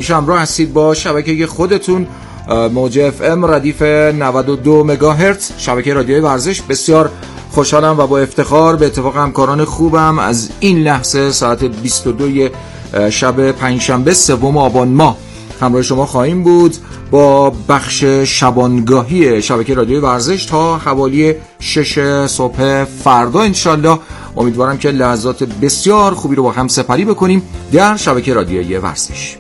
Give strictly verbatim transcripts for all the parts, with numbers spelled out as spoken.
همراه هستید با شبکه خودتون موج اف ام ردیف نود و دو مگاهرتز شبکه رادیوی ورزش. بسیار خوشحالم و با افتخار به اتفاق همکاران خوبم از این لحظه ساعت بیست و دو شب پنجشنبه سوم آبان ماه همراه شما خواهیم بود با بخش شبانگاهی شبکه رادیوی ورزش تا حوالی شش صبح فردا انشالله. امیدوارم که لحظات بسیار خوبی رو با هم سپری بکنیم در شبکه رادیویی ورزش.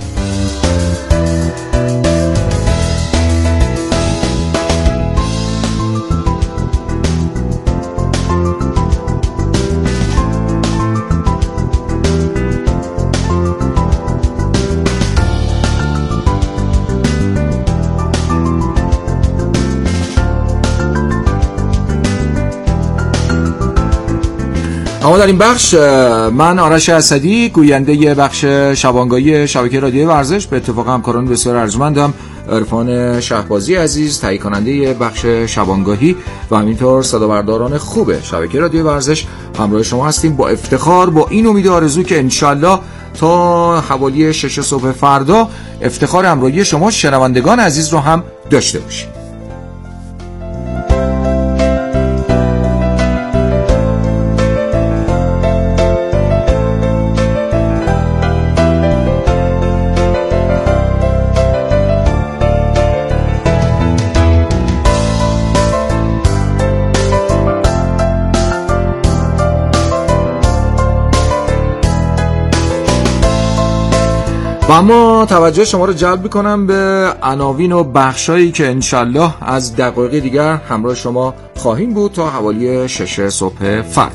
اما در این بخش من آرش اسدی گوینده بخش شبانگاهی شبکه رادیوی ورزش به اتفاق همکاران بسیار ارجمندم عرفان شهبازی عزیز تهیه کننده بخش شبانگاهی و همینطور صدابرداران خوب شبکه رادیوی ورزش همراه شما هستیم با افتخار، با این امید آرزو که انشالله تا حوالی شش صبح فردا افتخار همراهی شما شنوندگان عزیز رو هم داشته باشیم. و اما توجه شما رو جلب میکنم به عناوین و بخشایی که انشالله از دقایق دیگر همراه شما خواهیم بود تا حوالی شش صبح فردا.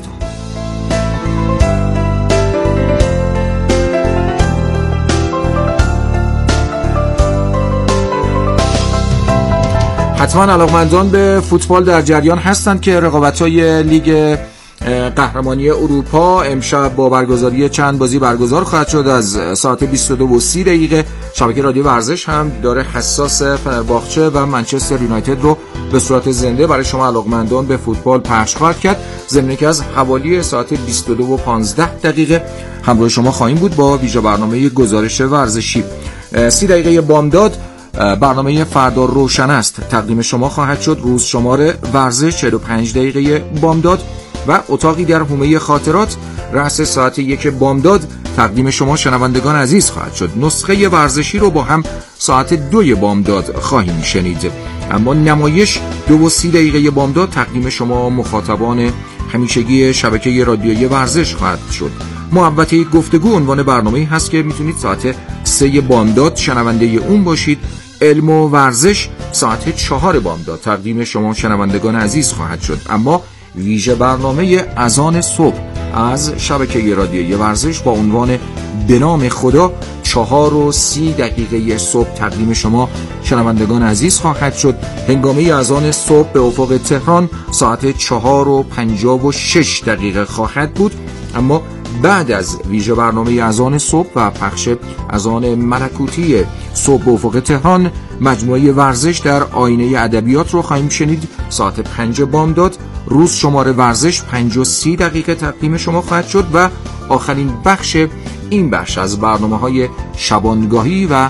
حتما علاقمندان به فوتبال در جریان هستند که رقابت‌های لیگ قهرمانی اروپا امشب با برگزاری چند بازی برگزار خواهد شد. از ساعت بیست و دو و سی دقیقه شبکه رادیو ورزش هم داره حساس فنرباغچه و منچستر یونایتد رو به صورت زنده برای شما علاقمندان به فوتبال پخش خواهد کرد. ضمن که از حوالی ساعت بیست و دو و پانزده دقیقه همراه شما خواهیم بود با ویژه برنامه گزارش ورزشی. سی دقیقه بامداد برنامه فردا روشن است تقدیم شما خواهد شد. روز شمار ورزش چهل و پنج دقیقه بامداد و اتاقی در حومه خاطرات رأس ساعت یک بامداد تقدیم شما شنوندگان عزیز خواهد شد. نسخه ورزشی رو با هم ساعت دوی بامداد خواهیم شنید. اما نمایش دو و سی دقیقه بامداد تقدیم شما مخاطبان همیشگی شبکه رادیویی ورزش خواهد شد. محوطه گفتگو عنوان برنامه‌ای هست که میتونید ساعت سه بامداد شنونده اون باشید. علم و ورزش ساعت چهار بامداد تقدیم شما شنوندگان عزیز خواهد شد. اما ویژه برنامه اذان صبح از شبکه رادیویی ورزش با عنوان به نام خدا چهار و سی دقیقه صبح تقدیم شما شنوندگان عزیز خواهد شد. هنگامه اذان صبح به افق تهران ساعت چهار و پنجاه و شش دقیقه خواهد بود. اما بعد از ویژه برنامه اذان صبح و پخش اذان ملکوتی صبح به افق تهران مجموعه ورزش در آینه ادبیات رو خواهیم شنید. ساعت پنج بامداد روز شمار ورزش پنج و سی دقیقه تقدیم شما خواهد شد و آخرین بخش این بخش از برنامه‌های شبانگاهی و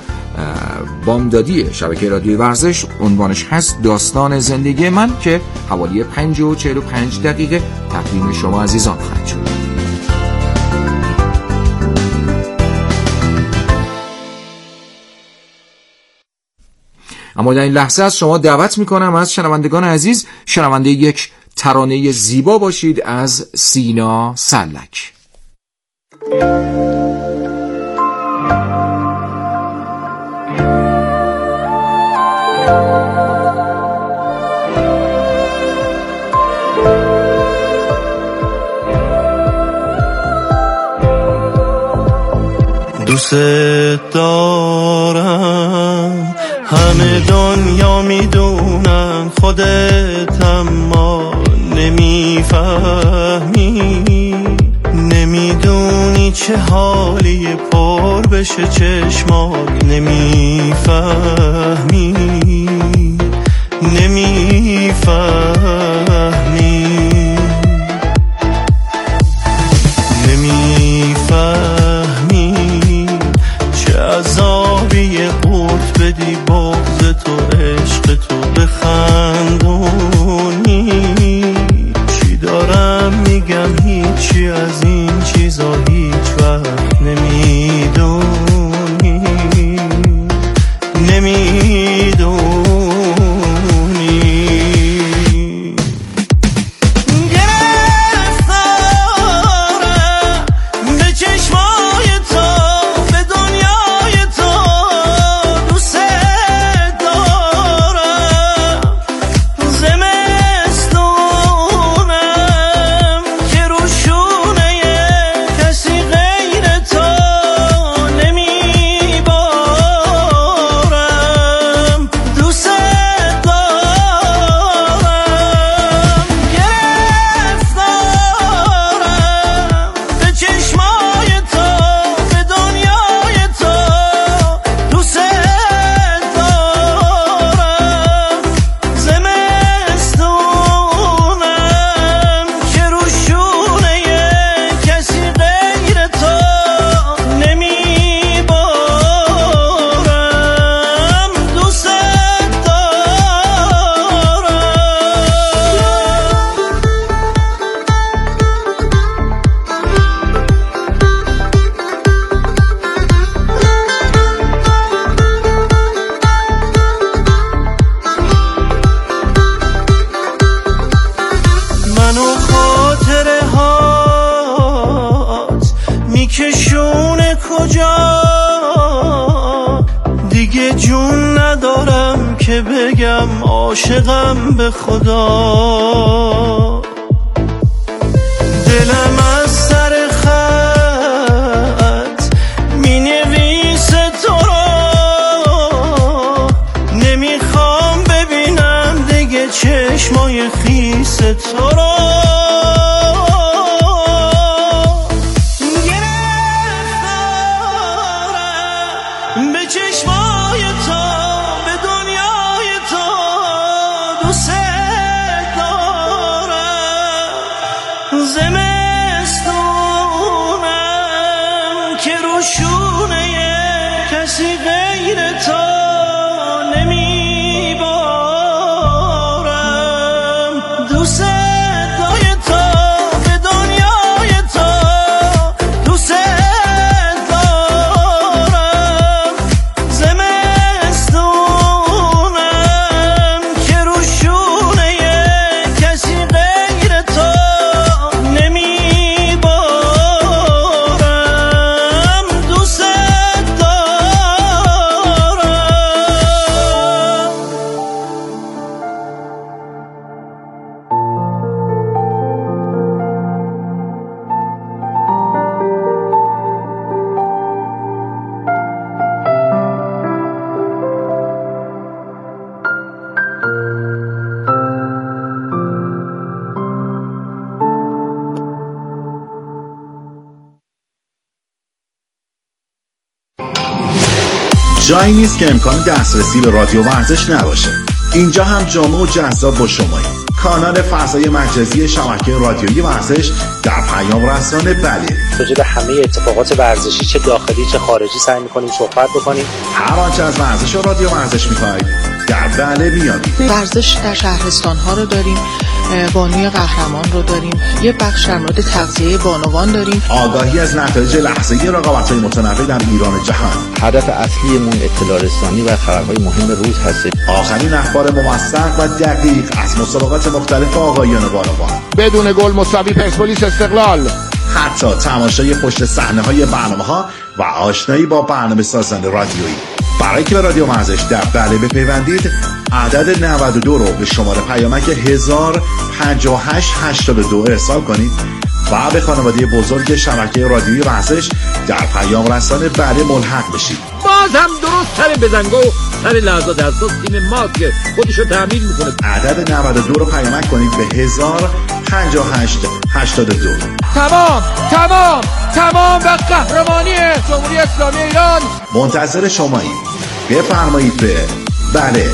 بامدادی شبکه رادیوی ورزش عنوانش هست داستان زندگی من که حوالی پنج و چهل و پنج دقیقه تقدیم شما عزیزان خواهد شد. اما در این لحظه از شما دعوت میکنم از شنوندگان عزیز شنونده یک ترانه زیبا باشید از سینا سلک. دوست دارم همه دنیا میدونن خودت اما نمیفهمی نمیدونی چه حالی پر بشه چشمات نمیفهمی نمیفهمی نمیفهمی چه عذاب آبی قورت بدی بغض تو عشق تو بخندونی. چی دارم میگم هیچی از این چیزا هیچ وقت نمیدونی نمیدونی. عاشقم به خدا، دلم از سر خط می نویسه تو رو، نمیخوام ببینم دیگه چشمای خیس تو رو. گرفتارم به چشمای تو، به دنیای تو، دوست دارم. زمستونم که روشونه کسی غیر تو نمیبارم. دوست دای تو، به دنیای تو، دوست دارم. زمستونم که روشونه کسی غیر تو نمیبارم. دوست دارم. جایی نیست که امکان دسترسی به رادیو ورزش نباشه. اینجا هم جامع و جذاب با شماییم. کانال فضای مجازی شبکه رادیویی ورزش در پیام رسان بله. راجع به همه اتفاقات ورزشی چه داخلی چه خارجی سعی می‌کنیم صحبت بکنیم. هر آنچه از ورزش و رادیو ورزش می‌خواید در بله بیابید. ورزش در شهرستان‌ها رو داریم، بانوی قهرمان رو داریم، یه بخش در مورد تغذیه بانوان داریم. آگاهی از نتایج لحظه‌ای رقابت‌های متنوع در ایران و جهان. هدف اصلیمون اطلاع رسانی و خبرهای مهم روز هست. آخرین اخبار موثق و دقیق از مسابقات مختلف آقایان و بانوان. بدون گل مساوی پرسپولیس استقلال. حتی تماشای پشت صحنه‌های برنامه‌ها و آشنایی با برنامه سازان رادیویی. برای که به رادیو ورزش در بله بپیوندید، عدد نود و دو رو به شماره پیامک هزار و پنجاه و هشت هشتاد و دو ارسال کنید و به خانواده بزرگ شبکه رادیویی ورزش در پیام رسان بله ملحق بشید. باز هم درست سر بزنگو سر لحظات اساس تیم ما که خودشو تعمین میکنه. عدد نود و دو رو پیامک کنید به هزار و پنجاه و هشت هشتاد و دو. تمام تمام تمام و قهرمانی جمهوری اسلامی ایران. منتظر شماییم. بفرمایید به بله.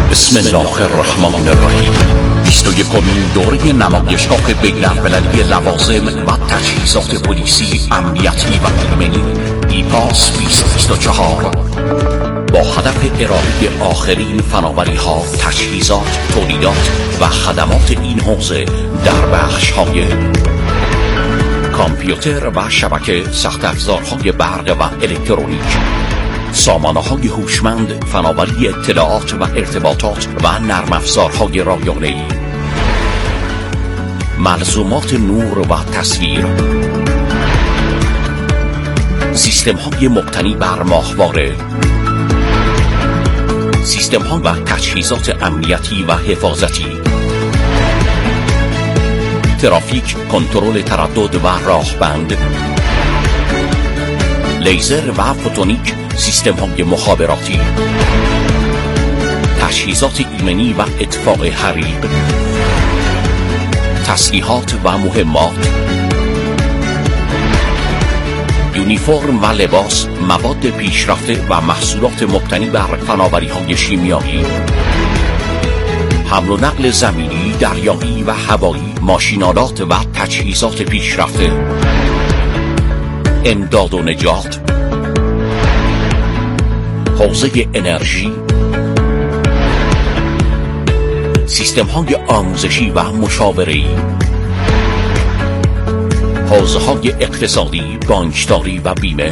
بسم الله الرحمن الرحیم. بیست و یکمین دوره نمایشگاه بین‌المللی لوازم و تجهیزات پلیسی، امنیتی و ایمنی ایپاس بیست بیست و چهار با هدف ارائه آخرین فناوری‌ها، تجهیزات، تولیدات و خدمات این حوزه در بخش‌های کامپیوتر و شبکه، سخت افزارهای برق و الکترونیک، سامانه‌های هوشمند، فناوری اطلاعات و ارتباطات و نرم افزارهای رایانه‌ای، ملزومات نور و تصویر، سیستم‌های مبتنی بر ماهواره، سیستم‌ها و تجهیزات امنیتی و حفاظتی، ترافیک، کنترل تردد و راهبند، لیزر و فوتونیک، سیستم‌های مخابراتی، تجهیزات ایمنی و اطفاء حریق، تسلیحات و مهمات، یونیفرم و لباس، مواد پیشرفته و محصولات مبتنی بر فناوری‌های شیمیایی، حمل و نقل زمینی، دریایی و هوایی، ماشین‌آلات و تجهیزات پیشرفته، امداد و نجات، حوزه انرژی، سیستم‌های آموزشی و مشاوره‌ای، حوزه‌های اقتصادی، بانکداری و بیمه،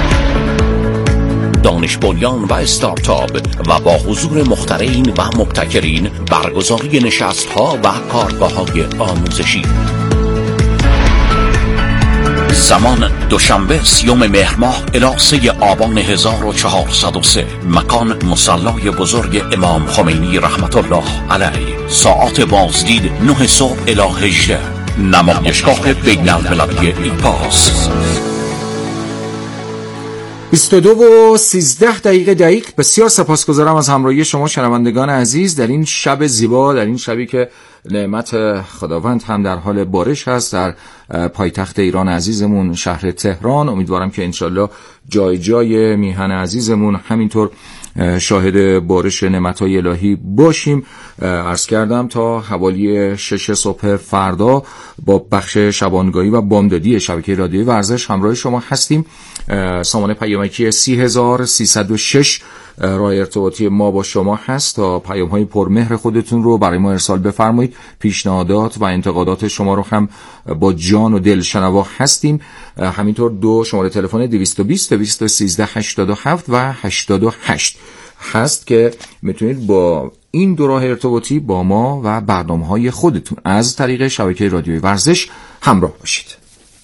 دانش بنیان و استارتاپ و با حضور مخترعین و مبتکرین برگزاری نشست‌ها و کارگاه‌های آموزشی. زمان دوشنبه سیوم مهر ماه الی سه آبان هزار و چهارصد و سه. مکان مصلی بزرگ امام خمینی رحمت الله علیه. ساعات بازدید نه صبح الی هجده. نمایشگاه بین‌المللی ایپاس. بیست و دو و سیزده دقیقه دقیق. بسیار سپاسگزارم از همراهی شما شنوندگان عزیز در این شب زیبا، در این شبی که نعمت خداوند هم در حال بارش هست در پایتخت ایران عزیزمون شهر تهران. امیدوارم که انشالله جای جای میهن عزیزمون همینطور شاهد بارش نعمت‌های الهی باشیم. عرض کردم تا حوالی شش صبح فردا با بخش شبانگاهی و بامدادی شبکه رادیویی ورزش همراه شما هستیم. سامانه پیامکی سی هزار و سیصد و شش راه ارتباطی ما با شما هست تا پیام‌های پرمهر خودتون رو برای ما ارسال بفرمایید. پیشنهادات و انتقادات شما رو هم با جان و دل شنوا هستیم. همینطور دو شماره تلفن دویست و بیست دویست و سیزده هشتاد و هفت و هشتاد و هشت هست که میتونید با این دو راه ارتباطی با ما و برنامه‌های خودتون از طریق شبکه رادیویی ورزش همراه باشید.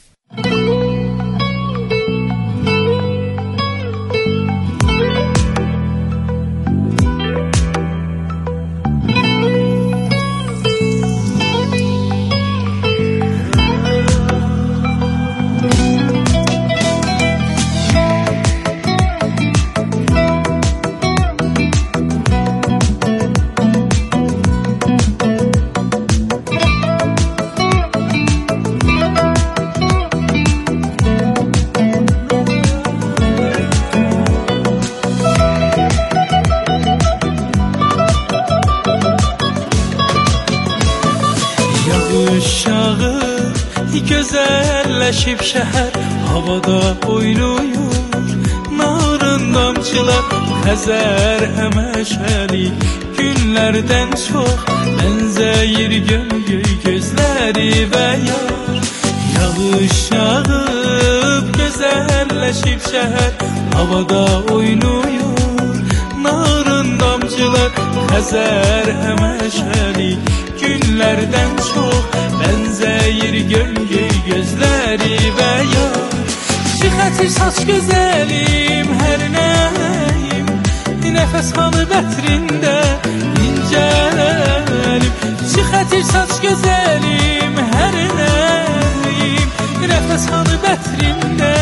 Güzelleşip şehir havada oynuyur. Narın damcılar Xəzər həməşəli. Günlərdən çox bənzəyir gömgöy gözləri və yar. Yağış yağıb güzelleşip şehir havada oynuyur. Narın damcılar Xəzər həməşəli. Günlərdən çox bənzəyir gömgöy gözləri və yar. Şixətir saç gözəlim hər nəyim, nəfəs halı bətrində incəlim. Şixətir saç gözəlim hər nəyim, nəfəs halı bətrində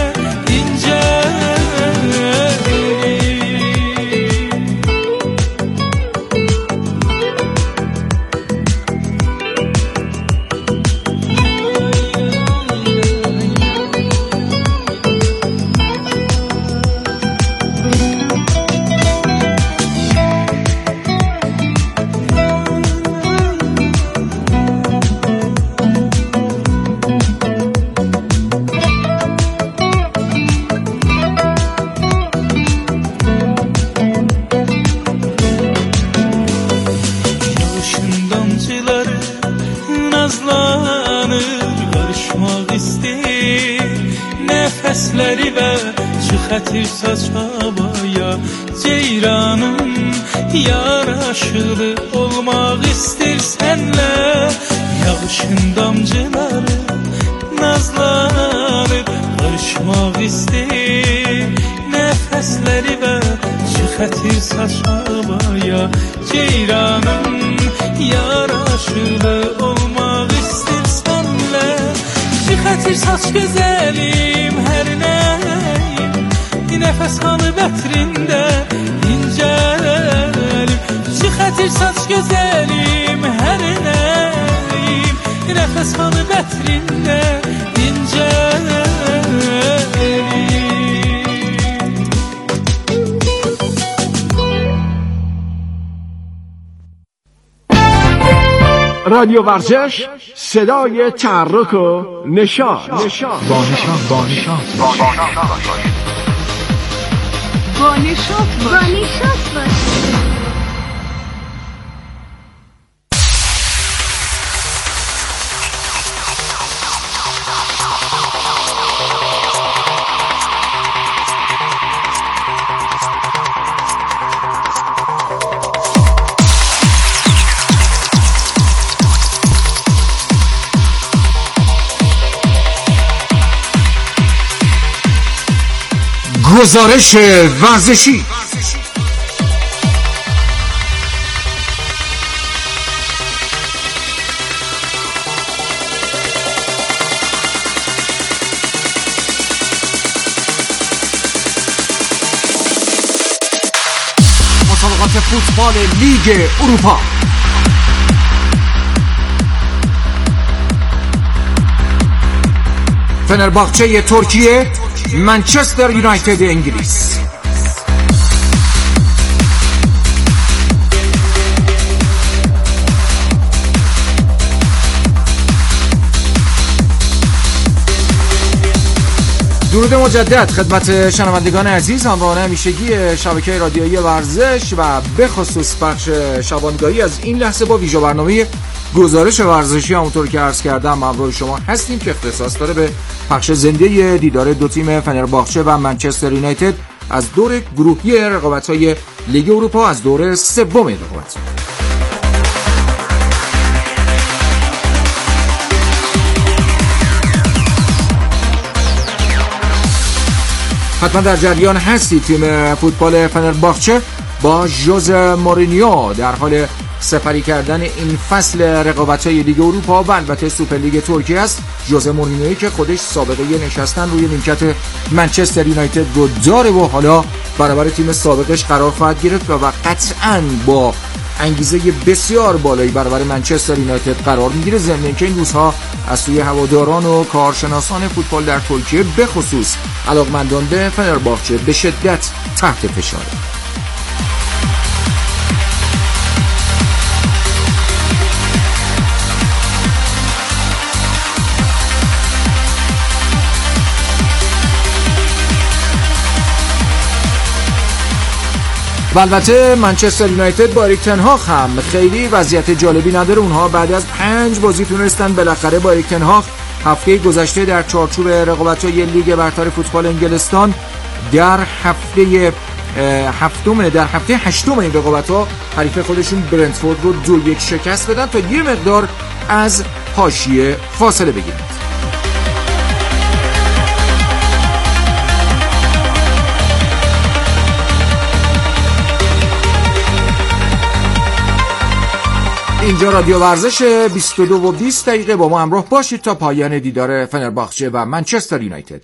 incəlim. nəfəsləri və çıxatırsa çabaya ceyranım yaraşılı olmaq istərsənlə yağışın damcıları nazlanıb qarışmaq istəyir nəfəsləri və çıxatırsa çabaya ceyranım yaraşılı olmaq istərsənlə çıxatır saç gözəlim hər nəyim nəfəs alıb ətrində incəlim çıxatır saç gözəlim hər nəyim nəfəs alıb ətrində incəlim. رادیو ورزش صدای تحرک و نشاط با نشاط با نشاط با نشاط با نشاط گزارش ورزشی. مسابقات فوتبال لیگ اروپا. فنرباغچه ترکیه، منچستر یونایتد انگلیس. درود مجدد خدمت شنوندگان عزیز، همراهان همیشگی شبکه رادیویی ورزش و به خصوص بخش شبانگاهی از این لحظه با ویژه برنامه گزارش ورزشی. همونطور که عرض کردم همراه شما هستیم که اختصاص داره به پخش زنده دیدار دو تیم فنرباغچه و منچستر یونایتد از دور گروهی رقابت‌های لیگ اروپا، از دور سوم رقابت. حتما در جریان هستی. تیم فوتبال فنرباغچه با ژوزه مورینیو در حال سپری کردن این فصل رقابت‌های لیگ اروپا و البته سوپرلیگ ترکیه است. ژوزه مورینیویی که خودش سابقه نشستن روی نیمکت منچستر یونایتد رو داره و حالا برابر تیم سابقش قرار خواهد گرفت و قطعاً با انگیزه بسیار بالایی برابر منچستر یونایتد قرار میگیره. ضمن اینکه این روزها از سوی هواداران و کارشناسان فوتبال در ترکیه به خصوص علاقمندان به فنرباغچه به شدت تحت فشاره. و البته منچستر یونایتد با اریک تن هاگ هم خیلی وضعیت جالبی نداره. اونها بعد از پنج بازی تونستن بالاخره با اریک تن هاگ هفته گذشته در چارچوب رقابت‌های لیگ برتر فوتبال انگلستان در هفته هفتم در هفته هشتم این رقابت‌ها حریف خودشون برنتفورد رو دو یک شکست بدن تا یه مقدار از حاشیه فاصله بگیرن. اینجا رادیو ورزش بیست و دو و بیست دقیقه با ما همراه باشید تا پایان دیدار فنرباغچه و منچستر یونایتد.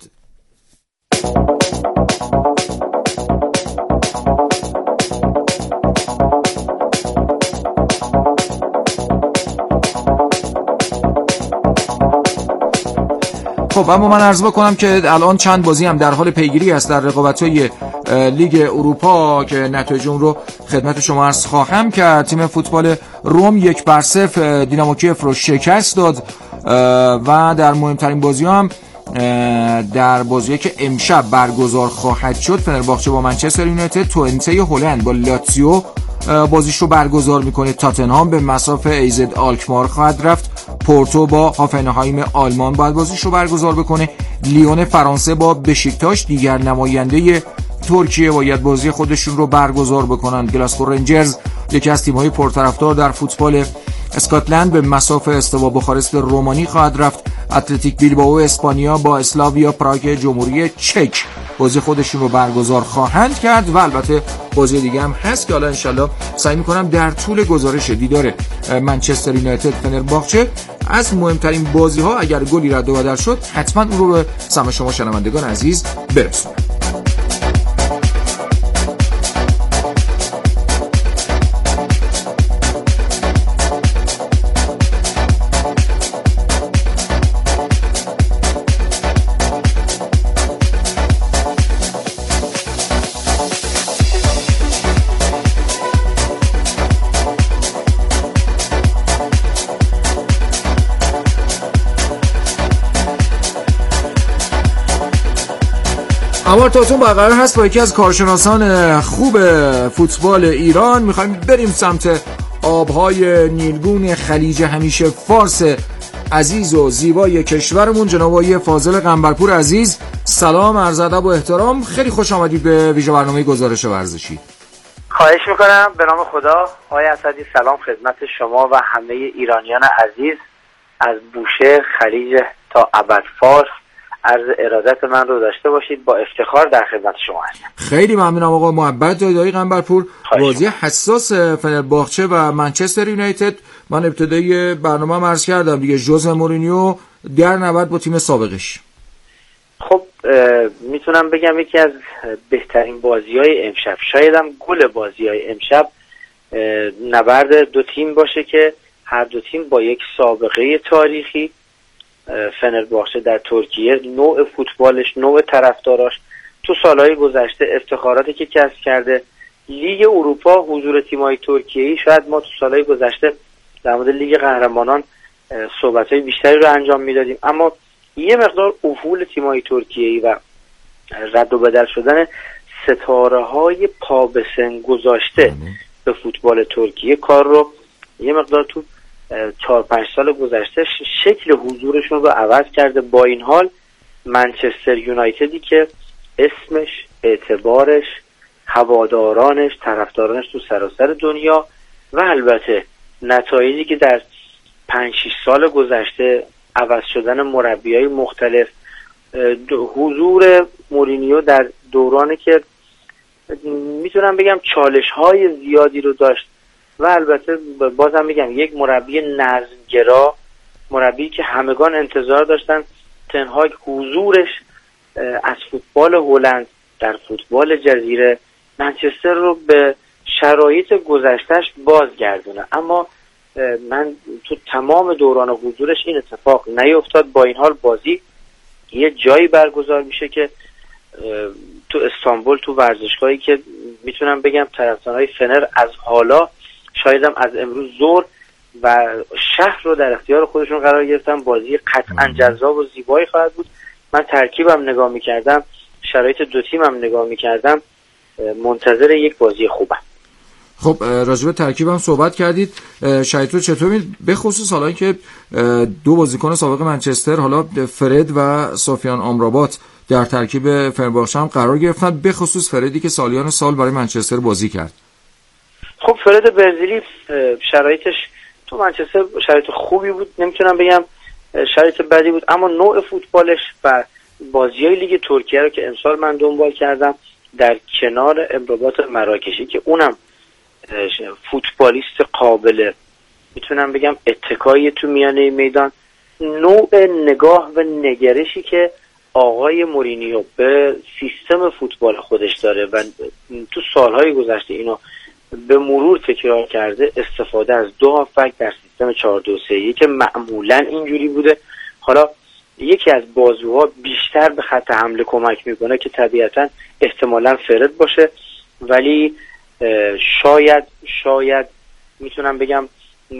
خب اما من عرض بکنم که الان چند بازی هم در حال پیگیری است در رقابت‌های لیگ اروپا که نتایج اون رو خدمت شما عرض خواهم کرد. تیم فوتبال روم یک بر صفر دینامو کیف رو شکست داد و در مهمترین بازی هم در بازی که امشب برگزار خواهد شد فنرباغچه با منچستر یونایتد، توئنته هلند با لاتزیو بازیش رو برگزار میکنه. تاتنهام به مصاف ایزد آلکمار خواهد رفت. پورتو با هافنهایم آلمان باید بازیش رو برگزار بکنه. لیون فرانسه با بشیکتاش، دیگر نماینده ترکیه، باید بازی خودشون رو برگزار بکنن. گلاسکو رنجرز یکی از تیم‌های پرطرفدار در فوتبال اسکاتلند به مساف استوا بخارست رومانی خواهد رفت. اتلتیک بیلبائو اسپانیا با اسلاویا پراگ جمهوری چک بازی خودشون رو برگزار خواهند کرد و البته بازی دیگه هم هست که حالا انشالله سعی میکنم در طول گزارش دیدار منچستر یونایتد فنرباغچه از مهمترین بازی ها اگر گلی رد و بدل شد حتما اون رو به سمع شما شنوندگان عزیز برسونم. امار تاتون برقرار هست با یکی از کارشناسان خوب فوتبال ایران. میخوایم بریم سمت آبهای نیلگون خلیج همیشه فارس عزیز و زیبای کشورمون. جناب آقای فاضل قنبرپور عزیز، سلام، عرض ادب و احترام، خیلی خوش آمدید به ویژه برنامه گزارش ورزشی. خواهش میکنم، به نام خدا. آقای اسدی سلام خدمت شما و همه ایرانیان عزیز از بوشه خلیج تا ابد فارس. عرض ارادت من رو داشته باشید، با افتخار در خدمت شما هستم. خیلی ممنونم آقا. محبت دارید آقای قنبرپور. بازی حساس فنرباغچه و منچستر یونایتد، من ابتدای برنامه عرض کردم دیگه، ژوزه مورینیو در نبرد با تیم سابقش. خب میتونم بگم یکی از بهترین بازی‌های امشب، شاید هم گل بازی‌های امشب، نبرد دو تیم باشه که هر دو تیم با یک سابقه تاریخی. فنرباغچه در ترکیه، نوع فوتبالش، نوع طرفداراش، تو سالهای گذشته افتخاراتی که کسب کرده، لیگ اروپا، حضور تیم‌های ترکیه‌ای، شاید ما تو سالهای گذشته در مورد لیگ قهرمانان صحبت‌های بیشتری رو انجام میدادیم، اما یه مقدار افول تیم‌های ترکیه‌ای و رد و بدل شدن ستاره‌های پا به سن گذاشته به فوتبال ترکیه کار رو یه مقدار تو چهار پنج سال گذشته شکل حضورشون رو عوض کرده. با این حال منچستر یونایتدی که اسمش، اعتبارش، هوادارانش، طرفدارانش تو سراسر دنیا و البته نتایجی که در پنج شش سال گذشته، عوض شدن مربیای مختلف، حضور مورینیو در دورانی که میتونم بگم چالش‌های زیادی رو داشت و البته بازم میگم یک مربی نظم‌گرا، مربی که همگان انتظار داشتن تنهاگ حضورش از فوتبال هلند در فوتبال جزیره منچستر رو به شرایط گذشتهش بازگردونه، اما من تو تمام دوران حضورش این اتفاق نیفتاد. با این حال بازی یه جایی برگزار میشه که تو استانبول، تو ورزشگاهی که میتونم بگم طرفدارای فنر از حالا شاید هم از امروز ظهر و شهر رو در اختیار خودشون قرار گرفتن. بازی قطعا جذاب و زیبایی خواهد بود. من ترکیبم نگاه میکردم، شرایط دو تیمم نگاه میکردم، منتظر یک بازی خوبم. خب راجع به ترکیبم صحبت کردید، شاید رو چطور می‌بینید؟ به خصوص حالا که دو بازیکن سابق منچستر، حالا فرد و سفیان آمرابات در ترکیب فنرباغچه هم قرار گرفتن، به خصوص فردی که سالیان سال برای منچستر بازی کرد. خب فرد برزیلی شرایطش تو منچستر شرایط خوبی بود، نمیتونم بگم شرایط بدی بود، اما نوع فوتبالش و بازیای لیگ ترکیه رو که امسال من دنبال کردم در کنار امرابات مراکشی که اونم فوتبالیست قابل میتونم بگم اتکایی تو میانه میدان، نوع نگاه و نگرشی که آقای مورینیو به سیستم فوتبال خودش داره و تو سالهای گذشته اینو به مرور تکرار کرده، استفاده از دو هافبک در سیستم چهار دو سه یک که معمولا اینجوری بوده. حالا یکی از بازوها بیشتر به خط حمله کمک میکنه که طبیعتا احتمالا فرد باشه، ولی شاید شاید میتونم بگم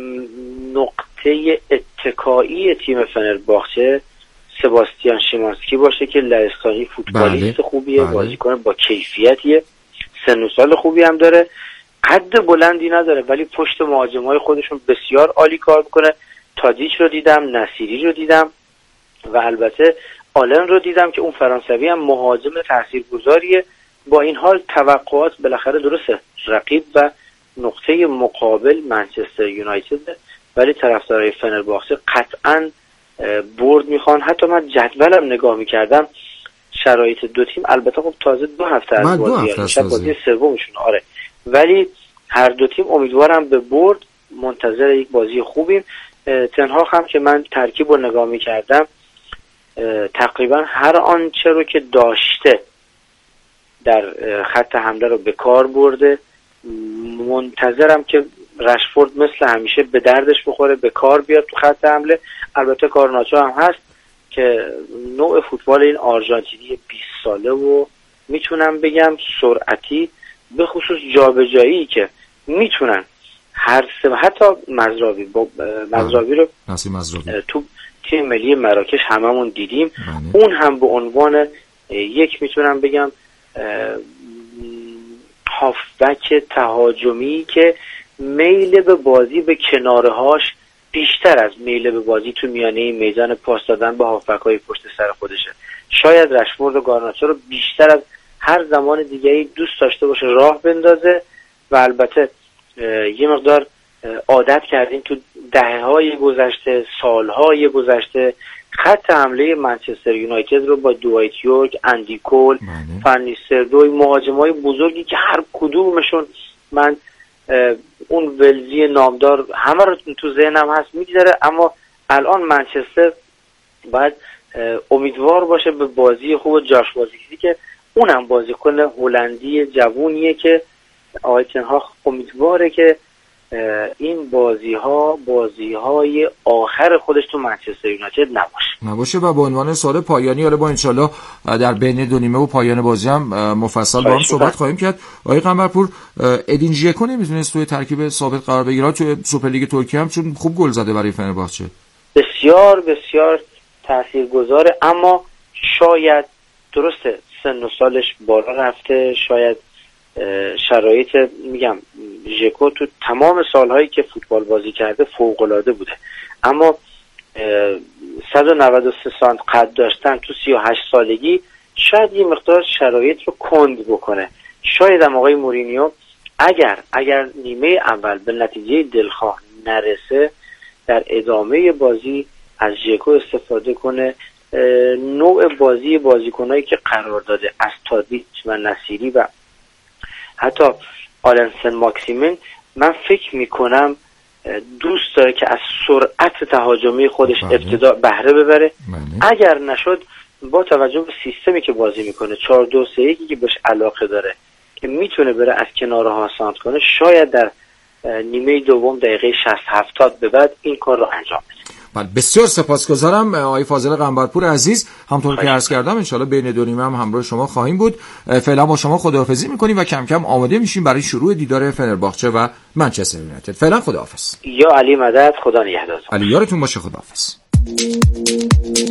نقطه اتکایی تیم فنرباغچه سباستیان شیمانسکی باشه که لهستانی فوتبالیست بله. خوبیه، بله. بازیکن با کیفیتیه، سن و سال خوبی هم داره، قد بلندی نداره ولی پشت مهاجمای خودشون بسیار عالی کار میکنه. تادیچ رو دیدم، نصیری رو دیدم و البته آلن رو دیدم که اون فرانسوی هم مهاجم تاثیرگذاریه. با این حال توقعات بالاخره درسته، رقیب و نقطه مقابل منچستر یونایتد، ولی طرفدارای فنرباخچه قطعاً برد میخوان. حتی من جدولم نگاه میکردم، شرایط دو تیم البته خب تازه دو هفته از بازی میشه، بازی سومشون آره، ولی هر دو تیم امیدوارم به برد، منتظر یک بازی خوبیم. تنها هم که من ترکیب رو نگاه میکردم تقریبا هر آنچه رو که داشته در خط حمله رو به کار برده. منتظرم که رشفورد مثل همیشه به دردش بخوره، به کار بیاد تو خط حمله. البته کارناچو هم هست که نوع فوتبال این آرژانتینی بیست ساله و میتونم بگم سرعتی، به خصوص جابجایی که میتونن هر سه، حتی مزراوی با مزراوی رو تو تیم ملی مراکش هممون دیدیم. بله. اون هم به عنوان یک میتونم بگم هافبک تهاجمی که میل به بازی به کنارهاش بیشتر از میل به بازی تو میانه میدان پاس دادن به هافبک‌های پشت سر خودشه. شاید رشفورد و گارناچو رو بیشتر از هر زمان دیگری دوست داشته باشه راه بندازه و البته یه مقدار عادت کردیم تو دهه‌های گذشته، سالهای گذشته خط حمله منچستر یونایتد رو با دوایت یورک، اندی کول، فن نیستلروی، مهاجمای بزرگی که هر کدومشون من اون ولزی نامدار همه رو تو ذهنم هست میگذره، اما الان منچستر باید امیدوار باشه به بازی خوب جاش بازیکسی که اونم بازیکن هلندی جوونیه که آقای تنهاخ امیدواره که این بازی ها بازی های آخر خودش تو منچستر یونایتد نباشه نباشه و به عنوان سال پایانی حالا با انشالله در بین دو نیمه و پایان بازی هم مفصل با هم صحبت خواهیم کرد. آقای قنبرپور، ادین ژکو نمیتونست توی ترکیب ثابت قرار بگیره توی سوپرلیگ ترکیه هم، چون خوب گل زده برای فنرباخچه، بسیار بسیار تاثیرگذاره، اما شاید درسته سن و سالش بالا رفته، شاید شرایط میگم ژکو تو تمام سالهایی که فوتبال بازی کرده فوق‌العاده بوده، اما صد و نود و سه سانت قد داشتن تو سی و هشت سالگی شاید یه مقدار شرایط رو کند بکنه. شاید هم آقای مورینیو اگر اگر نیمه اول به نتیجه دلخواه نرسه در ادامه بازی از ژکو استفاده کنه، نوع بازی بازیکنایی که قرار داده از تادیچ و نصیری و حتی آلنسن ماکسیمین، من فکر میکنم دوست داره که از سرعت تهاجمی خودش ابتدا بهره ببره. بله. اگر نشد با توجه به سیستمی که بازی میکنه چهار دو سه یک که بهش علاقه داره که میتونه بره از کنارها سانت کنه، شاید در نیمه دوم دقیقه شصت هفتاد به بعد این کار رو انجام بده. بسیار سپاسگزارم آقای فاضل قنبرپور عزیز. همونطور که عرض کردم انشالله بین دو نیمه هم همراه شما خواهیم بود. فعلا با شما خداحافظی میکنیم و کم کم آماده میشیم برای شروع دیدار فنرباخچه و منچستر یونایتد. فعلا خداحافظ. یا علی مدد، خدا نگهدار. علی یارتون باشه، خداحافظ.